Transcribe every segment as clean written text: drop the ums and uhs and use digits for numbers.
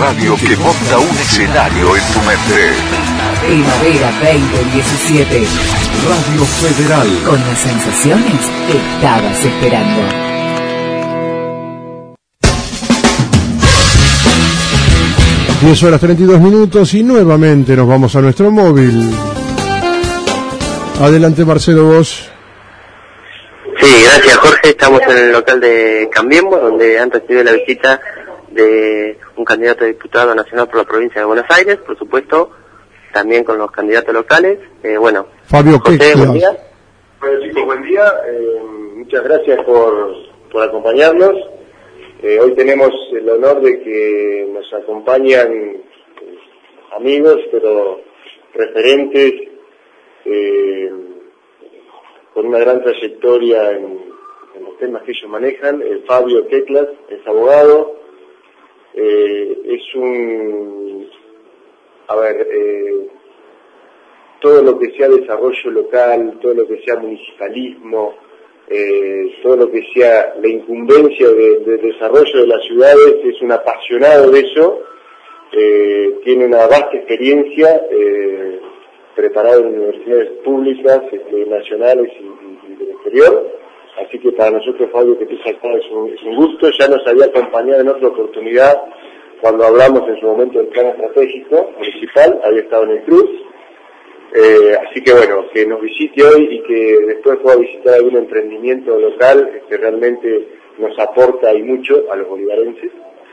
radio que monta un escenario en tu mente. Primavera 2017. Radio Federal. Con las sensaciones que estabas esperando. 10:32 y nuevamente nos vamos a nuestro móvil. Adelante, Marcelo, vos. Sí, gracias, Jorge. Estamos en el local de Cambiemos, donde han recibido la visita de un candidato a diputado nacional por la provincia de Buenos Aires, por supuesto, también con los candidatos locales. Fabio, José, buen día. Bueno, chicos, buen día. Muchas gracias por acompañarnos. Hoy tenemos el honor de que nos acompañan amigos, pero referentes, con una gran trayectoria en los temas que ellos manejan. Fabio Quetlas es abogado, todo lo que sea desarrollo local, todo lo que sea municipalismo, todo lo que sea la incumbencia de desarrollo de las ciudades, es un apasionado de eso, tiene una vasta experiencia, preparado en universidades públicas, nacionales y del exterior, así que para nosotros, Fabio, que estés acá es un gusto. Ya nos había acompañado en otra oportunidad cuando hablamos en su momento del plan estratégico municipal, había estado en el Cruz, así que bueno, que nos visite hoy y que después pueda visitar algún emprendimiento local que realmente nos aporta y mucho a los bolivarenses.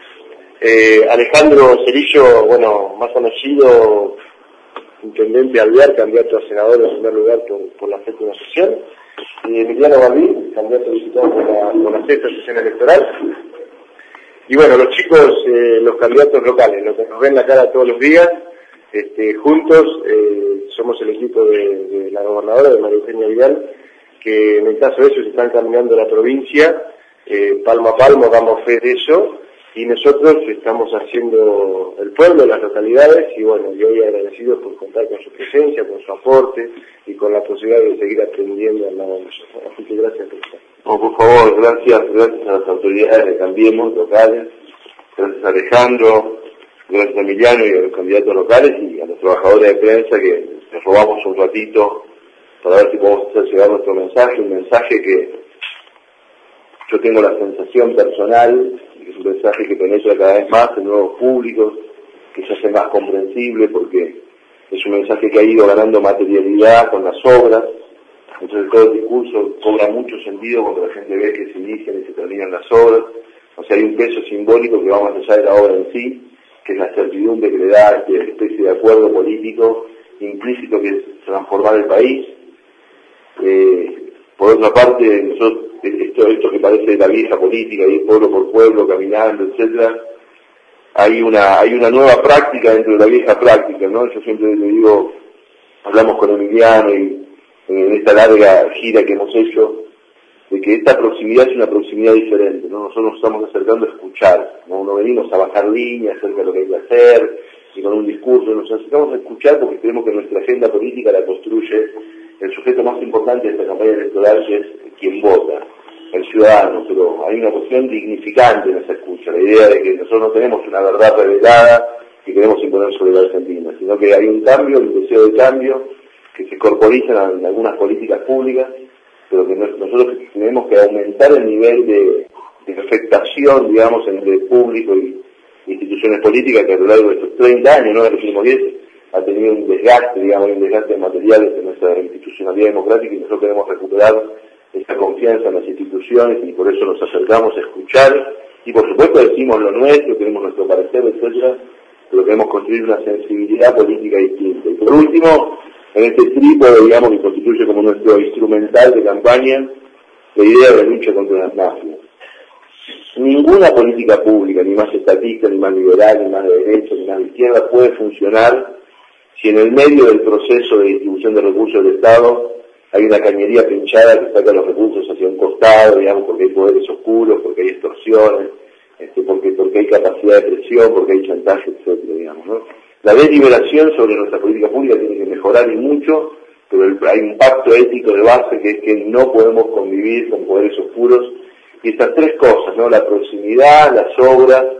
Alejandro Cerillo, bueno, más conocido, intendente Alvear, candidato a senador en primer lugar por la séptima sesión, y Emiliano Balbín, candidato a diputado por la sexta sesión electoral. Y bueno, los chicos, los candidatos locales, los que nos ven la cara todos los días, juntos, somos el equipo de la gobernadora, de María Eugenia Vidal, que en el caso de ellos están caminando la provincia, palmo a palmo, damos fe de eso, y nosotros estamos haciendo el pueblo, las localidades, y bueno, yo hoy agradecido por contar con su presencia, con su aporte, y con la posibilidad de seguir aprendiendo al lado de nosotros. Así que gracias por estar. No, por favor, gracias a las autoridades de Cambiemos locales, gracias a Alejandro, gracias a Emiliano y a los candidatos locales y a los trabajadores de prensa que les robamos un ratito para ver si podemos hacer llegar nuestro mensaje, un mensaje que yo tengo la sensación personal, que es un mensaje que penetra cada vez más en nuevos públicos, que se hace más comprensible porque es un mensaje que ha ido ganando materialidad con las obras. Entonces todo el discurso cobra mucho sentido cuando la gente ve que se inician y se terminan las obras. O sea, hay un peso simbólico que va más allá de la obra en sí, que es la certidumbre que le da esta especie de acuerdo político implícito que es transformar el país. Por otra parte, nosotros, esto que parece la vieja política, ir pueblo por pueblo, caminando, etcétera, hay una nueva práctica dentro de la vieja práctica, ¿no? Yo siempre le digo, hablamos con Emiliano y en esta larga gira que hemos hecho, de que esta proximidad es una proximidad diferente, ¿no? Nosotros nos estamos acercando a escuchar, no venimos a bajar líneas acerca de lo que hay que hacer, y con un discurso, nos acercamos a escuchar porque creemos que nuestra agenda política la construye el sujeto más importante de esta campaña electoral, que es quien vota, el ciudadano, pero hay una cuestión dignificante en esa escucha, la idea de que nosotros no tenemos una verdad revelada que queremos imponer sobre la Argentina, sino que hay un cambio, un deseo de cambio, que se corporizan en algunas políticas públicas, pero que nosotros tenemos que aumentar el nivel de afectación, digamos, entre el público y instituciones políticas que a lo largo de estos 30 años, no de los últimos 10, ha tenido un desgaste, digamos, un desgaste material de nuestra institucionalidad democrática, y nosotros queremos recuperar esta confianza en las instituciones y por eso nos acercamos a escuchar y por supuesto decimos lo nuestro, tenemos nuestro parecer, etcétera, pero queremos construir una sensibilidad política distinta. Y por último, en este trípode, digamos, que constituye como nuestro instrumental de campaña, la idea de la lucha contra las mafias. Ninguna política pública, ni más estatista, ni más liberal, ni más de derecha, ni más de izquierda, puede funcionar si en el medio del proceso de distribución de recursos del Estado hay una cañería pinchada que saca los recursos hacia un costado, digamos, porque hay poderes oscuros, porque hay extorsiones, porque hay capacidad de presión, porque hay chantaje, etcétera, digamos, ¿no? La deliberación sobre nuestra política pública tiene que mejorar y mucho, pero hay un pacto ético de base que es que no podemos convivir con poderes oscuros, y estas tres cosas, ¿no? La proximidad, las obras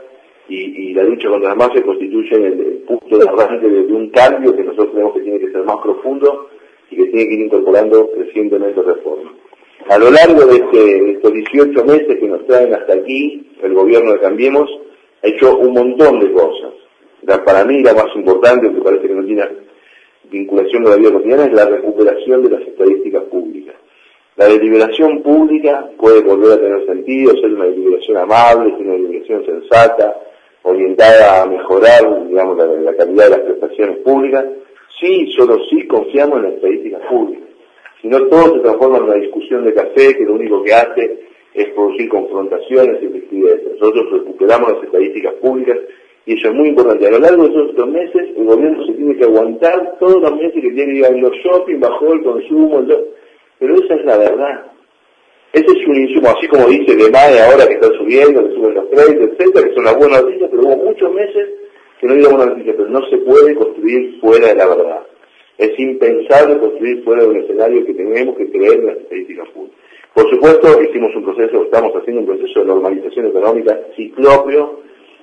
y la lucha contra las mafias constituyen el punto de arranque de un cambio que nosotros creemos que tiene que ser más profundo y que tiene que ir incorporando crecientemente reformas. A lo largo de estos 18 meses que nos traen hasta aquí, el gobierno de Cambiemos ha hecho un montón de cosas. Para mí la más importante, que parece que no tiene vinculación con la vida cotidiana, es la recuperación de las estadísticas públicas. La deliberación pública puede volver a tener sentido, ser una deliberación amable, ser una deliberación sensata, orientada a mejorar, digamos, la calidad de las prestaciones públicas, sí, solo sí confiamos en las estadísticas públicas. Si no, todo se transforma en una discusión de café que lo único que hace es producir confrontaciones y rispideces. Nosotros recuperamos las estadísticas públicas y eso es muy importante. A lo largo de todos estos meses, el gobierno se tiene que aguantar todos los meses que tiene que ir a los shopping, bajó el consumo, pero esa es la verdad. Ese es un insumo, así como dice de MAE ahora que está subiendo, que suben los créditos, etcétera, que son las buenas noticias, pero hubo muchos meses que no había buenas noticias, pero no se puede construir fuera de la verdad. Es impensable construir fuera de un escenario que tenemos que creer en las estadísticas públicas. Por supuesto, hicimos un proceso, estamos haciendo un proceso de normalización económica ciclópeo,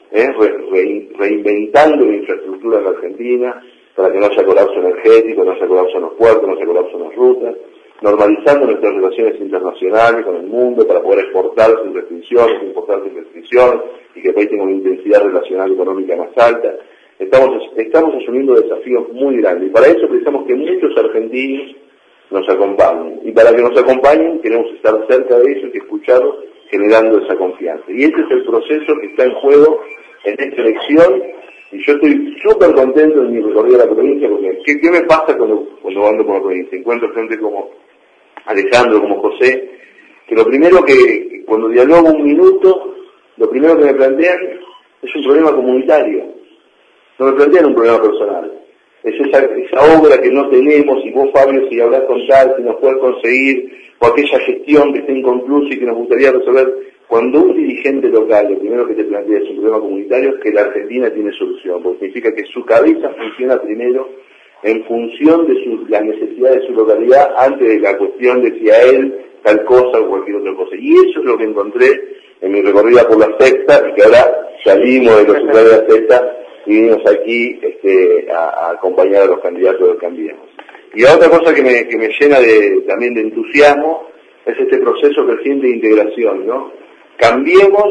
reinventando la infraestructura en la Argentina para que no haya colapso energético, no haya colapso en los puertos, no haya colapso en las rutas, normalizando nuestras relaciones internacionales con el mundo para poder exportar sin restricciones, importar sin restricciones y que el país tenga una intensidad relacional económica más alta. Estamos asumiendo desafíos muy grandes y para eso precisamos que muchos argentinos nos acompañen. Y para que nos acompañen queremos estar cerca de ellos y escucharlos generando esa confianza. Y este es el proceso que está en juego en esta elección y yo estoy súper contento en mi recorrido de la provincia porque ¿qué me pasa cuando ando por la provincia? Encuentro gente como Alejandro, como José, que lo primero que cuando dialogo un minuto, lo primero que me plantean es un problema comunitario. No me plantean un problema personal. Es esa obra que no tenemos, y vos, Fabio, si hablás con tal, si nos puedes conseguir, o aquella gestión que está inconclusa y que nos gustaría resolver. Cuando un dirigente local, lo primero que te plantea es un problema comunitario, es que la Argentina tiene solución, porque significa que su cabeza funciona primero en función de las necesidades de su localidad, antes de la cuestión de si a él tal cosa o cualquier otra cosa. Y eso es lo que encontré en mi recorrida por la sexta, y que ahora salimos de los usuarios de la sexta y vinimos aquí a acompañar a los candidatos del Cambiemos. Y la otra cosa que me llena también de entusiasmo es este proceso creciente de integración, ¿no? Cambiemos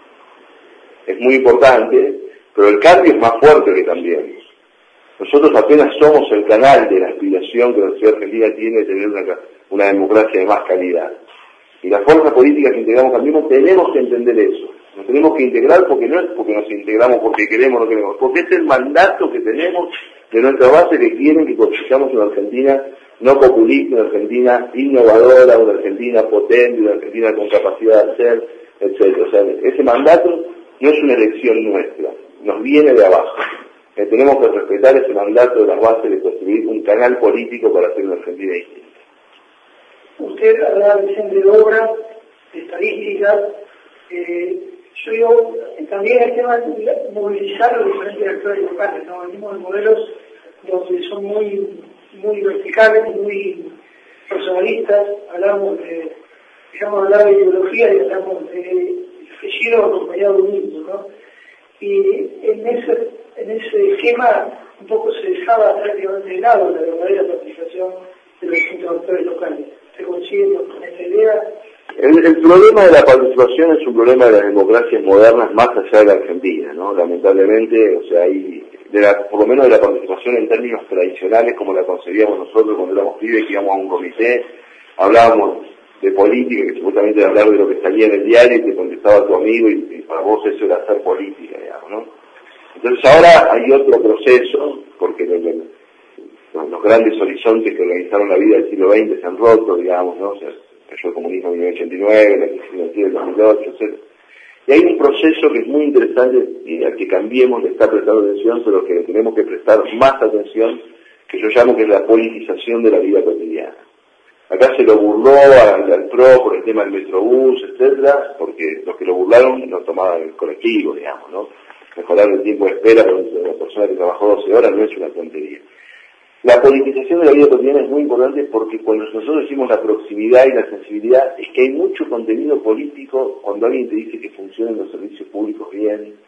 es muy importante, pero el cambio es más fuerte que Cambiemos. Nosotros apenas somos el canal de la aspiración que la sociedad argentina tiene de tener una democracia de más calidad. Y las fuerzas políticas que integramos Cambiemos tenemos que entender eso. Nos tenemos que integrar porque no es porque nos integramos porque queremos o no queremos, porque es el mandato que tenemos de nuestra base que quieren que construyamos una Argentina no populista, una Argentina innovadora, una Argentina potente, una Argentina con capacidad de hacer, etc. O sea, ese mandato no es una elección nuestra, nos viene de abajo. Tenemos que respetar ese mandato de las bases de construir un canal político para hacer una Argentina distinta. Usted hablaba recién de obras, de estadísticas. Yo también el tema de movilizar los diferentes actores locales, ¿no? Venimos de modelos donde son muy verticales, muy personalistas, hablamos de, digamos, hablar de ideología y hablamos de apellido acompañado de un himno, ¿no? Y en ese esquema un poco se dejaba prácticamente de lado la verdadera participación de los distintos actores locales. ¿Se coincide con esta idea? El problema de la participación es un problema de las democracias modernas más allá de la Argentina, ¿no? Lamentablemente, o sea, hay por lo menos de la participación en términos tradicionales como la concebíamos nosotros cuando éramos pibes, que íbamos a un comité, hablábamos de política, que supuestamente era hablar de lo que salía en el diario y te contestaba tu amigo y para vos eso era hacer política, digamos, ¿no? Entonces ahora hay otro proceso, porque los grandes horizontes que organizaron la vida del siglo XX se han roto, digamos, ¿no? O sea, cayó el comunismo en 1989, la crisis financiera del 2008, etc. Y hay un proceso que es muy interesante y al que Cambiemos le está prestando atención, pero que le tenemos que prestar más atención, que yo llamo que es la politización de la vida cotidiana. Acá se lo burló al PRO por el tema del Metrobús, etcétera, porque los que lo burlaron no tomaban el colectivo, digamos, ¿no? Mejorar el tiempo de espera para una persona que trabajó 12 horas no es una tontería. La politización de la vida cotidiana es muy importante porque cuando nosotros decimos la proximidad y la sensibilidad, es que hay mucho contenido político cuando alguien te dice que funcionan los servicios públicos bien,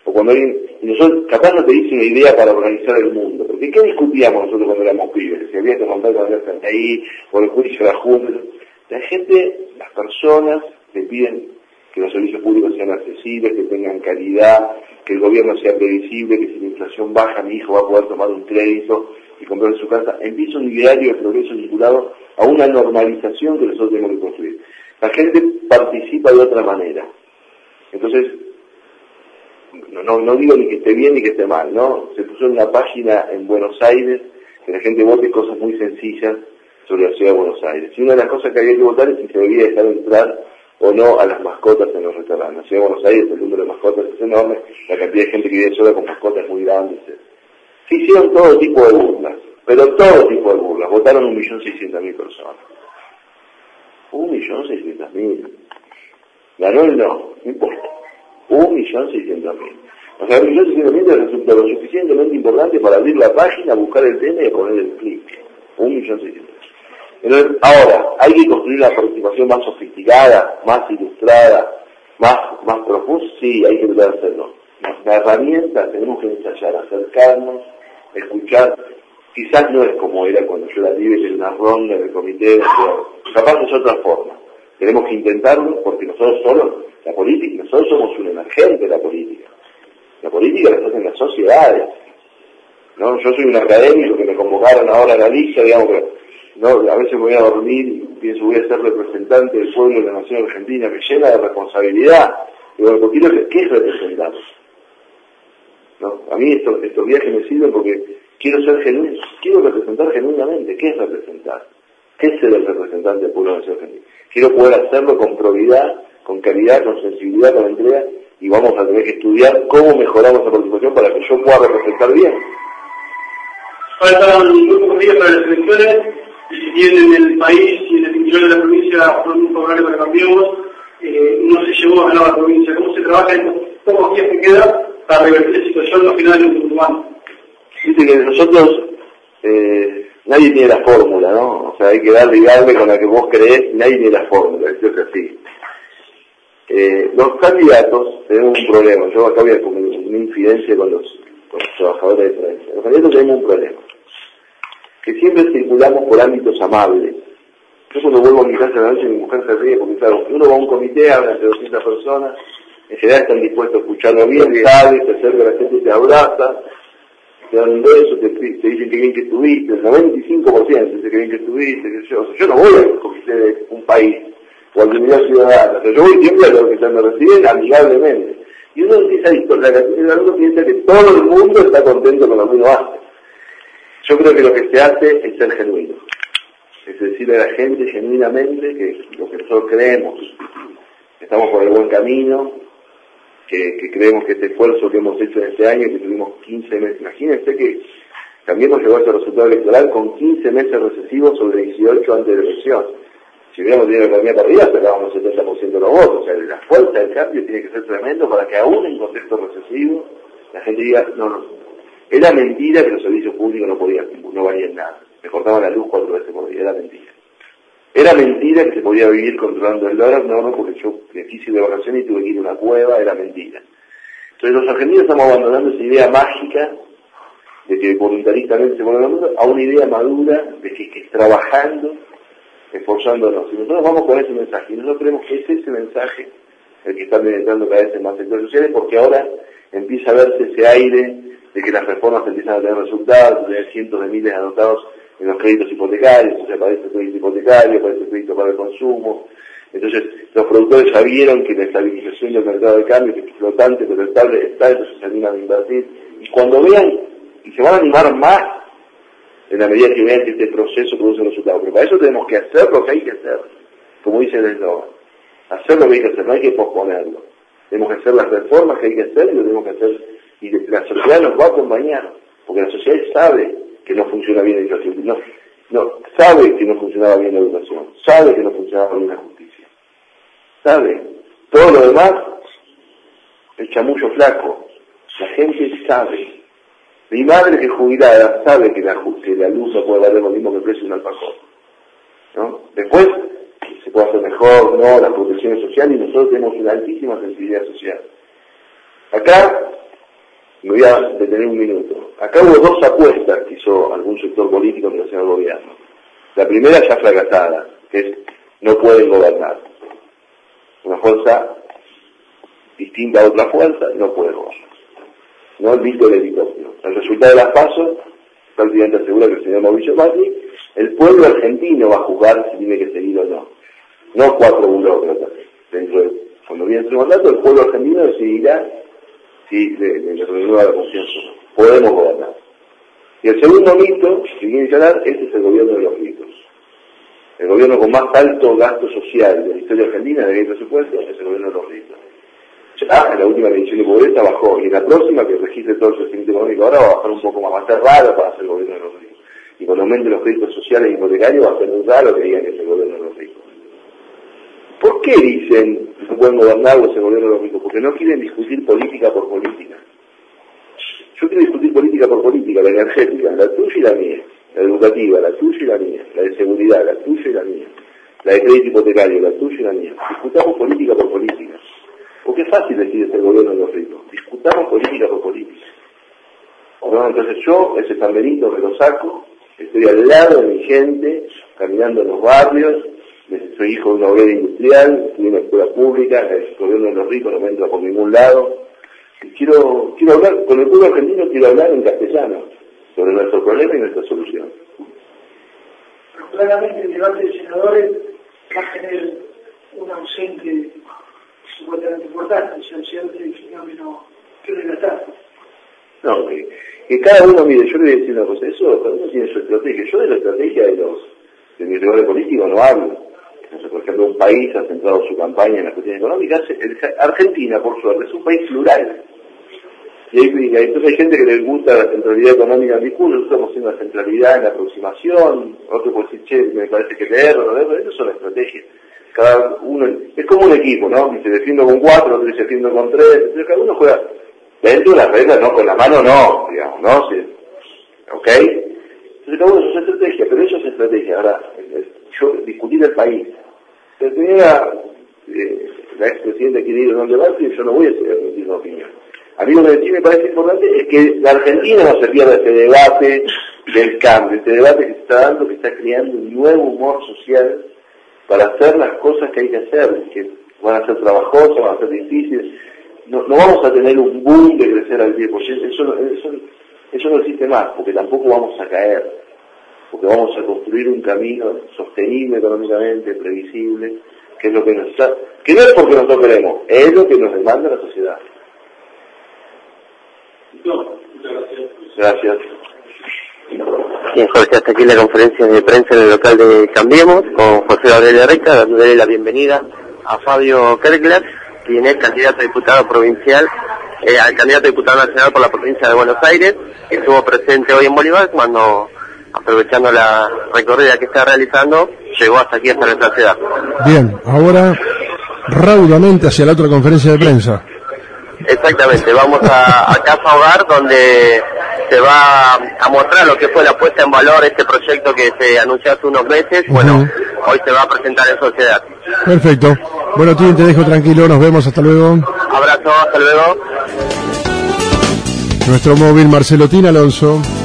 o cuando alguien, y nosotros capaz no te dice una idea para organizar el mundo, porque ¿qué discutíamos nosotros cuando éramos pibes? Si había que montar con el ahí, por el juicio de la Junta. La gente, las personas, le piden que los servicios públicos sean accesibles, que tengan calidad, que el gobierno sea previsible, que si la inflación baja mi hijo va a poder tomar un crédito y comprar su casa. Empieza un ideario de progreso vinculado a una normalización que nosotros tenemos que construir. La gente participa de otra manera. Entonces, no digo ni que esté bien ni que esté mal, ¿no? Se puso en una página en Buenos Aires que la gente vote cosas muy sencillas sobre la ciudad de Buenos Aires. Y una de las cosas que había que votar es si se debía dejar entrar o no a las mascotas en los restaurantes. La ciudad de Buenos Aires, el número de mascotas es enorme, la cantidad de gente que vive sola con mascotas es muy grande. Se hicieron todo tipo de burlas, pero todo tipo de burlas. Votaron 1.600.000 personas. 1.600.000. Ganó el no importa. 1.600.000. O sea, 1.600.000 resulta lo suficientemente importante para abrir la página, buscar el tema y poner el clic. 1.600.000. Entonces, ahora, hay que construir una participación más sofisticada, más ilustrada, más profunda. Sí, hay que tratar de hacerlo. La herramienta tenemos que ensayar, acercarnos, escuchar. Quizás no es como era cuando yo la vive, que era una ronda en el comité, capaz es otra forma. Tenemos que intentarlo porque nosotros solos, la política, nosotros somos un emergente de la política. La política la hacen las sociedades. ¿No? Yo soy un académico que me convocaron ahora a la lista, digamos, no, a veces me voy a dormir y pienso voy a ser representante del pueblo de la nación argentina, me llena de responsabilidad. Digo, porque ¿qué es representar? ¿No? A mí estos viajes me sirven porque quiero ser genuino, quiero representar genuinamente. ¿Qué es representar? ¿Qué es ser el representante del pueblo de la nación argentina? Quiero poder hacerlo con probidad, con calidad, con sensibilidad, con entrega, y vamos a tener que estudiar cómo mejoramos la participación para que yo pueda representar bien. Faltan muy pocos días para las elecciones, y si bien en el país y en el interior de la provincia fue un problema que cambiamos, no se llegó a ganar la provincia. ¿Cómo se trabaja en los pocos días que queda para revertir la situación al final del urbano? Dice que nosotros, nadie tiene la fórmula, ¿no? O sea, hay que darle y darle con la que vos creés, nadie tiene la fórmula, esto es así. Los candidatos tenemos un problema, yo acá voy a comer una infidencia con los trabajadores de prensa. Los candidatos tenemos un problema, que siempre circulamos por ámbitos amables. Yo cuando vuelvo a mi casa a la noche mi mujer se ríe porque claro, uno va a un comité, habla entre 200 personas, en general están dispuestos a escucharlo bien, sale, se acerca a la gente y te abraza, te dan un beso, te dicen que bien que estuviste, el 95% dice que bien que estuviste, que yo no voy al comité de un país o a la comunidad ciudadana, o sea, yo voy siempre a los que me reciben amigablemente. Y uno empieza a distorsionar, uno piensa que todo el mundo está contento con lo que uno hace. Yo creo que lo que se hace es ser genuino. Es decirle a la gente genuinamente que lo que nosotros creemos, que estamos por el buen camino, que creemos que este esfuerzo que hemos hecho en este año, que tuvimos 15 meses, imagínense que también nos llegó a ese resultado electoral con 15 meses recesivos sobre 18 antes de la elección. Si hubiéramos tenido la economía para arriba, sacábamos el 70% de los votos. O sea, la fuerza del cambio tiene que ser tremendo para que aún en contexto recesivo la gente diga, no. Era mentira que los servicios públicos no valían nada. Me cortaban la luz 4 veces por día, era mentira. Era mentira que se podía vivir controlando el dólar, no, porque yo me quise de vacaciones y tuve que ir a una cueva, era mentira. Entonces los argentinos estamos abandonando esa idea mágica de que voluntaristamente se pone la mundo a una idea madura de que es trabajando, esforzándonos. Y nosotros vamos con ese mensaje, y nosotros creemos que es ese mensaje el que está penetrando cada vez en más sectores sociales, porque ahora empieza a verse ese aire de que las reformas empiezan a tener resultados, de cientos de miles anotados en los créditos hipotecarios, o sea, aparece el crédito hipotecario, aparece el crédito para el consumo. Entonces, los productores ya vieron que la estabilización del mercado de cambio es flotante, pero estable está, entonces se animan a invertir. Y cuando vean, y se van a animar más, en la medida que vean que este proceso produce resultados. Pero para eso tenemos que hacer lo que hay que hacer, como dice el eslogan. Hacer lo que hay que hacer, no hay que posponerlo. Tenemos que hacer las reformas que hay que hacer y lo tenemos que hacer. Y la sociedad nos va a acompañar, porque la sociedad sabe que no funciona bien la educación, sabe que no funcionaba bien la educación, sabe que no funcionaba bien la justicia, sabe. Todo lo demás, el chamullo flaco, la gente sabe. Mi madre que es jubilada sabe que la luz no puede valer lo mismo que el precio de un alfajor, ¿no? Después se puede hacer mejor, ¿no? Las protecciones sociales, y nosotros tenemos una altísima sensibilidad social. Acá Me voy a detener un minuto. Acá hubo dos apuestas que hizo algún sector político en relación al gobierno. La primera ya fracasada, que es no pueden gobernar. Una fuerza distinta a otra fuerza no puede gobernar. No el mito del helicóptero. El resultado de las PASO prácticamente asegura que el señor Mauricio Macri, el pueblo argentino va a juzgar si tiene que seguir o no. No 4 burócratas. Cuando viene su mandato, el pueblo argentino decidirá si le renueva la confianza o no. Podemos gobernar. Y el segundo mito que viene a instalar, este es el gobierno de los ricos. El gobierno con más alto gasto social de la historia argentina, de presupuesto, es el gobierno de los ricos. Ya en la última medición de pobreza bajó, y en la próxima, que registre todo el crecimiento económico ahora, va a bajar un poco más. Va a ser raro para hacer el gobierno de los ricos. Y con el aumento de los créditos sociales e hipotecarios va a ser muy raro que digan que es el gobierno de los ricos. ¿Por qué dicen que no pueden gobernar o es el gobierno de los ricos? Porque no quieren discutir política por política. Yo quiero discutir política por política, la energética, la tuya y la mía, la educativa, la tuya y la mía, la de seguridad, la tuya y la mía, la de crédito hipotecario, la tuya y la mía. Discutamos política por política. Porque es fácil decir es el gobierno de los ricos. Discutamos política por política. ¿No? Entonces yo, ese San Benito, me lo saco, estoy al lado de mi gente, caminando en los barrios, soy hijo de una obrera industrial, estoy en una escuela pública, el gobierno de los ricos no me entra por ningún lado. Y quiero hablar, con el pueblo argentino quiero hablar en castellano, sobre nuestro problema y nuestra solución. Pero claramente el debate de senadores va a tener un ausente supuestamente importante, si el fenómeno que relatar. No, que cada uno, mire, yo le voy a decir una cosa, eso cada uno tiene su estrategia. Yo de la estrategia de mi rival político no hablo. Entonces, por ejemplo, un país ha centrado su campaña en las cuestiones económicas. Argentina, por suerte, es un país plural. Y entonces hay gente que le gusta la centralidad económica del discurso, nosotros estamos haciendo la centralidad en la aproximación, otro puede decir, che, me parece que leer, pero eso son estrategias. Cada uno, es como un equipo, ¿no? Se defiendo con 4, otro se defiendo con 3, entonces cada uno juega dentro de las reglas, no, con la mano no, digamos, ¿no? Sí. ¿Ok? Entonces cada uno sus estrategias, pero eso es estrategia. Ahora, yo discutir el país. Si tenía la expresidenta quiere ir a un debate, yo no voy a emitir una opinión. A mí lo que sí me parece importante es que la Argentina no se pierda este debate del cambio, este debate que se está dando, que está creando un nuevo humor social para hacer las cosas que hay que hacer, que van a ser trabajosas, van a ser difíciles. No vamos a tener un boom de crecer al 10%, eso no existe más, porque tampoco vamos a caer, porque vamos a construir un camino sostenible económicamente, previsible, que es lo que nos está, que no es porque nosotros queremos, es lo que nos demanda la sociedad. Gracias. Bien, Jorge, hasta aquí la conferencia de prensa en el local de Cambiemos con José Gabriel Recta, dándole la bienvenida a Fabio Kerkler, quien es candidato a diputado provincial, al candidato a diputado nacional por la provincia de Buenos Aires, que estuvo presente hoy en Bolívar cuando, aprovechando la recorrida que está realizando, llegó hasta aquí, hasta nuestra ciudad. Bien, ahora raudamente hacia la otra conferencia de prensa. Exactamente, vamos a Casa Hogar, donde se va a mostrar lo que fue la puesta en valor, este proyecto que se anunció hace unos meses. Bueno, hoy se va a presentar en sociedad. Perfecto. Bueno, Tim, te dejo tranquilo, nos vemos, hasta luego. Abrazo, hasta luego. Nuestro móvil Marcelo Tin Alonso.